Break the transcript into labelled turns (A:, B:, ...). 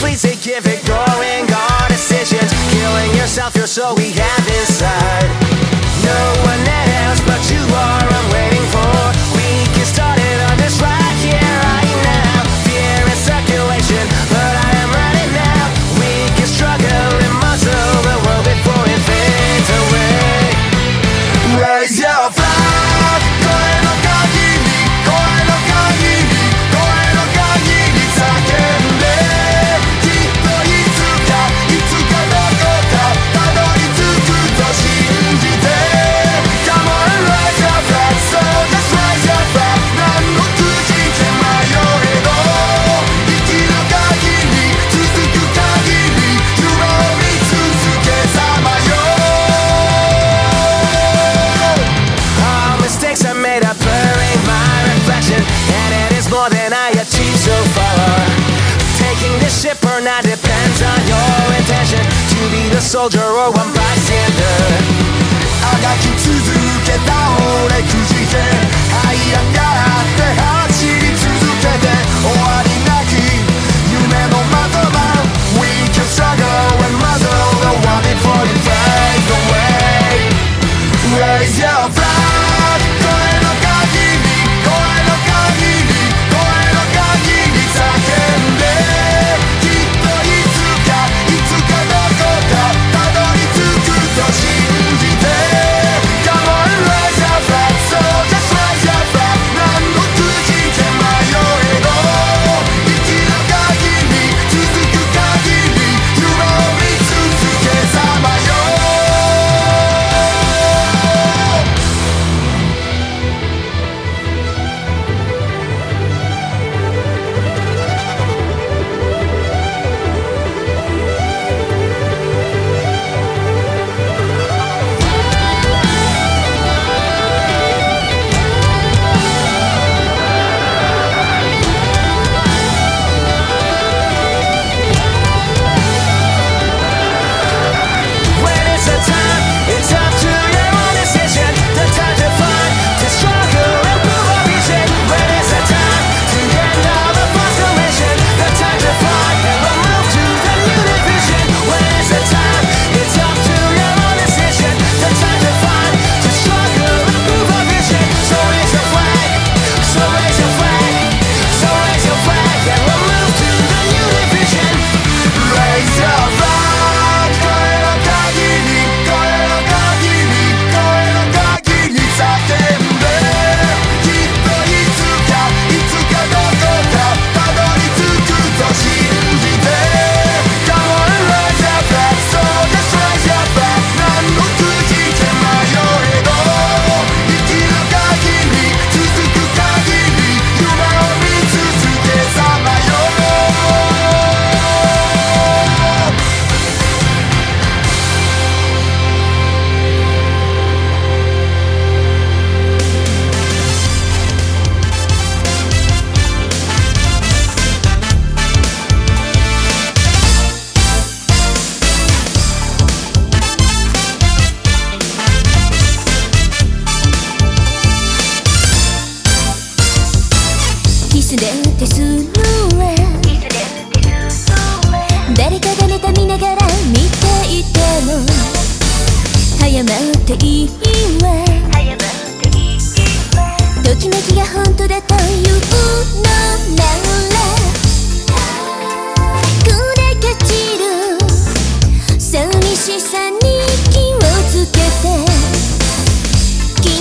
A: Please give ignoring our decisions, killing yourself, you're so we have inside. No one else but you are I'm waiting for. We get started on this right here, right now. Fear in circulation, but I am running now. We can struggle and muscle the world before it fades away. Raise your flag, 声の限り、声の限り、声の限り叫んで。More than I achieved so far. Taking this ship or not depends on your intention to be the soldier or one bystander. あがき続けた俺くじけ這い上がって走り続けて終わりなき夢のまとま We can struggle and muzzle the one before it fades away. Raise your flag, 声の限り声の限り叫んできっといつかどこかたどり着くと信じて Come on raise your flag so just raise your flag 何のくじけ迷えど生きる限り続く限り夢を見続けさまよ誰かが妬みながら見ていても早まっていいわときめきが本当だというのなら砕け散る寂しさ